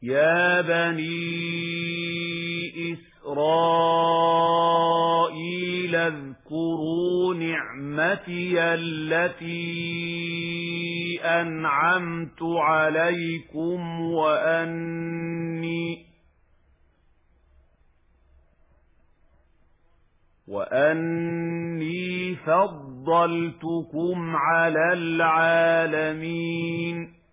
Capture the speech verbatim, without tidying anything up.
يَا بَنِي إِسْرَائِيلَ اذْكُرُوا نِعْمَتِيَ الَّتِي أَنْعَمْتُ عَلَيْكُمْ وَأَنِّي وَأَنِّي فَضَّلْتُكُمْ عَلَى الْعَالَمِينَ